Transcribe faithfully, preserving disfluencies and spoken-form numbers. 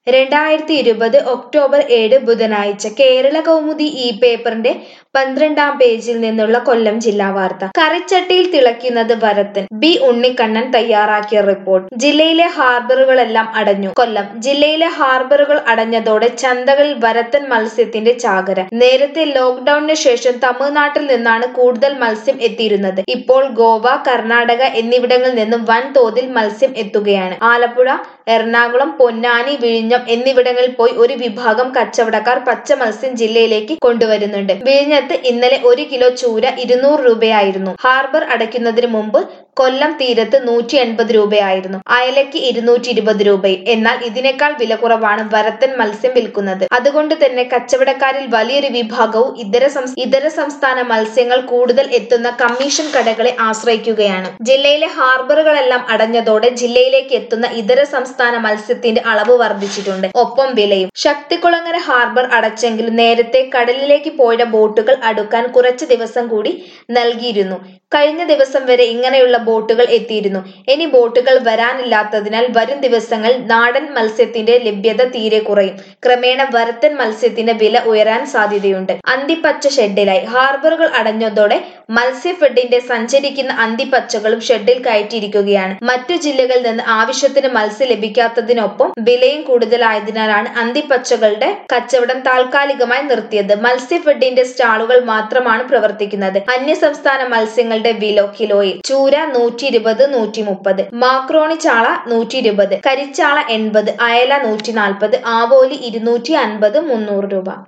രണ്ടായിരത്തി ഇരുപത് ഒക്ടോബർ ഏഴ് ബുധനാഴ്ച കേരള കൗമുദി ഈ പേപ്പറിന്റെ പന്ത്രണ്ടാം പേജിൽ നിന്നുള്ള കൊല്ലം ജില്ലാ വാർത്ത. കറിച്ചട്ടിയിൽ തിളയ്ക്കുന്നത് വരത്തൻ. ബി ഉണ്ണിക്കണ്ണൻ തയ്യാറാക്കിയ റിപ്പോർട്ട്. ജില്ലയിലെ ഹാർബറുകളെല്ലാം അടഞ്ഞു. കൊല്ലം ജില്ലയിലെ ഹാർബറുകൾ അടഞ്ഞതോടെ ചന്തകളിൽ വരത്തൻ മത്സ്യത്തിന്റെ ചാകര. നേരത്തെ ലോക്ക്ഡൌണിന് ശേഷം തമിഴ്നാട്ടിൽ നിന്നാണ് കൂടുതൽ മത്സ്യം എത്തിയിരുന്നത്. ഇപ്പോൾ ഗോവ, കർണാടക എന്നിവിടങ്ങളിൽ നിന്നും വൻതോതിൽ മത്സ്യം എത്തുകയാണ്. ആലപ്പുഴ, എറണാകുളം, പൊന്നാനി, വിഴിഞ്ഞം എന്നിവിടങ്ങളിൽ പോയി ഒരു വിഭാഗം കച്ചവടക്കാർ പച്ച മത്സ്യം ജില്ലയിലേക്ക് കൊണ്ടുവരുന്നുണ്ട്. വിഴിഞ്ഞത്ത് ഇന്നലെ ഒരു കിലോ ചൂര ഇരുന്നൂറ് രൂപയായിരുന്നു. ഹാർബർ അടയ്ക്കുന്നതിന് മുമ്പ് കൊല്ലം തീരത്ത് നൂറ്റി എൺപത് രൂപയായിരുന്നു. അയലയ്ക്ക് ഇരുന്നൂറ്റി ഇരുപത് രൂപയും. എന്നാൽ ഇതിനേക്കാൾ വില കുറവാണ് വരത്തൻ മത്സ്യം വിൽക്കുന്നത്. അതുകൊണ്ട് തന്നെ കച്ചവടക്കാരിൽ വലിയൊരു വിഭാഗവും ഇതര ഇതര സംസ്ഥാന മത്സ്യങ്ങൾ കൂടുതൽ എത്തുന്ന കമ്മീഷൻ കടകളെ ആശ്രയിക്കുകയാണ്. ജില്ലയിലെ ഹാർബറുകളെല്ലാം അടഞ്ഞതോടെ ജില്ലയിലേക്ക് എത്തുന്ന ഇതര സംസ്ഥാന മത്സ്യത്തിന്റെ അളവ് വർദ്ധിച്ചിട്ടുണ്ട്. ഒപ്പം വിലയും. ശക്തികുളങ്ങര ഹാർബർ അടച്ചെങ്കിലും നേരത്തെ കടലിലേക്ക് പോയ ബോട്ടുകൾ അടുക്കാൻ കുറച്ച് ദിവസം കൂടി നൽകിയിരുന്നു. കഴിഞ്ഞ ദിവസം വരെ ഇങ്ങനെയുള്ള ബോട്ടുകൾ എത്തിയിരുന്നു. ഇനി ബോട്ടുകൾ വരാനില്ലാത്തതിനാൽ വരും ദിവസങ്ങളിൽ നാടൻ മത്സ്യത്തിന്റെ ലഭ്യത തീരെ കുറയും. ക്രമേണ വരത്തൻ മത്സ്യത്തിന്റെ വില ഉയരാൻ സാധ്യതയുണ്ട്. അന്തിപ്പച്ച ഷെഡിലായി. ഹാർബറുകൾ അടഞ്ഞതോടെ മത്സ്യഫെഡിന്റെ സഞ്ചരിക്കുന്ന അന്തിപ്പച്ചകളും ഷെഡിൽ കയറ്റിയിരിക്കുകയാണ്. മറ്റു ജില്ലകളിൽ നിന്ന് ആവശ്യത്തിന് മത്സ്യം ലഭിക്കാത്തതിനൊപ്പം വിലയും കൂടുതലായതിനാലാണ് അന്തിപ്പച്ചകളുടെ കച്ചവടം താൽക്കാലികമായി നിർത്തിയത്. മത്സ്യഫെഡിന്റെ സ്റ്റാളുകൾ മാത്രമാണ് പ്രവർത്തിക്കുന്നത്. അന്യസംസ്ഥാന മത്സ്യങ്ങളുടെ വില കിലോയിൽ ചൂര നൂറ്റി ഇരുപത് നൂറ്റി മുപ്പത്, മാക്രോണി ചാള നൂറ്റി ഇരുപത്, കരിച്ചാള എൺപത്, അയല നൂറ്റി നാൽപ്പത്, ആവോലി ഇരുന്നൂറ്റി അൻപത് മുന്നൂറ് രൂപ.